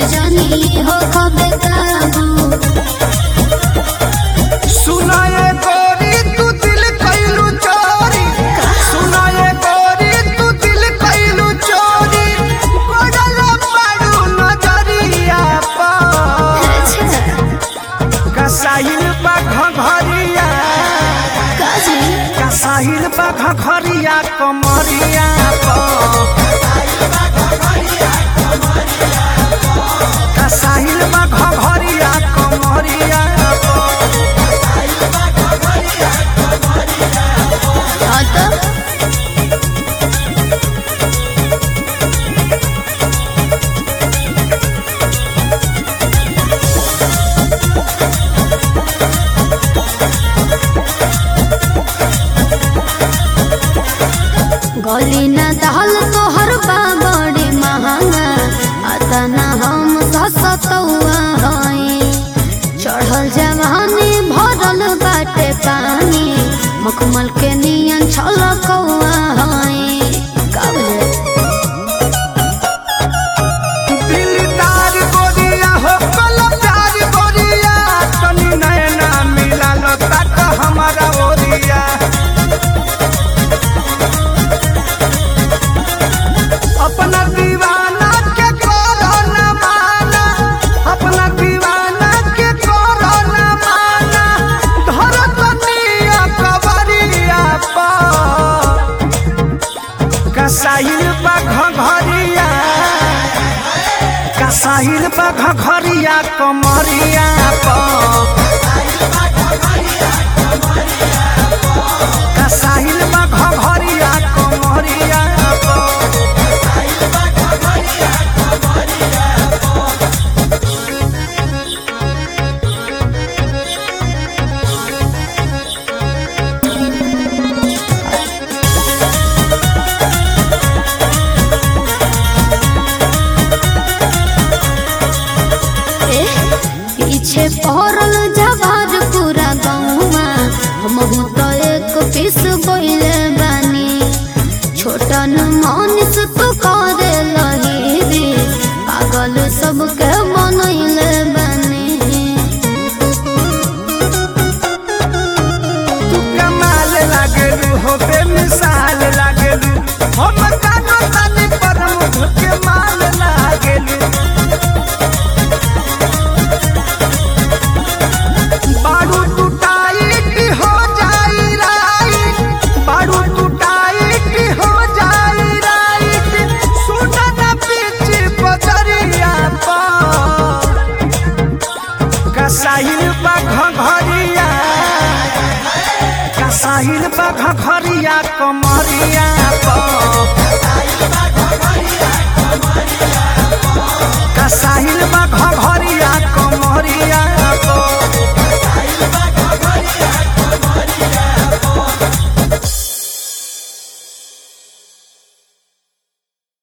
जानी हो खबे काबू। सुनाए गोरी तू दिल कैलू चोरी, सुनाए गोरी तू दिल कैलू चोरी, पड़ल पड़ू नजरिया पर। कसाइल बा घघरिया, कसाइल बा घघरिया कमरिया पर। कसाइल बा घघरिया कमरिया पर। हाँ तो गली न दहल तोहर बा बड़ी महंगा, अतना हम ससतौआ हई। चढ़ल जवानी भरल बाटे पानी, मखमल के नियन छलकौआ हई। दिलदार गोरिया हो कलमदार गोरिया, तनी नैना मिला लो तक हमारा ओरिया। अपना दीवाना के करो न माना, अपना दीवाना के करो न माना, धर तनिया कबरिया पर। कसाइल बा घघरिया, कसाइल बा घघरिया कमरिया पर। कसाइल बा घघरिया कमरिया पर। पीछे पहरल जवार पूरा गौवा, हमहू तो एक पीस बोले बानी। छोटन मानिस तो करे लही, पागल सबके मनैले बानी। तू कमाल लागेलू हो बेमिसाल लागेलू, हम जानो तनी पर मुझ के माल लागेलू। बारू टूटाई की हो जाई राई, बारू टूटाई की हो जाई राई, सुना ना पीछे बजरिया पर। कसाइल बा घघरिया, कसाइल बा घघरिया कमरिया पर।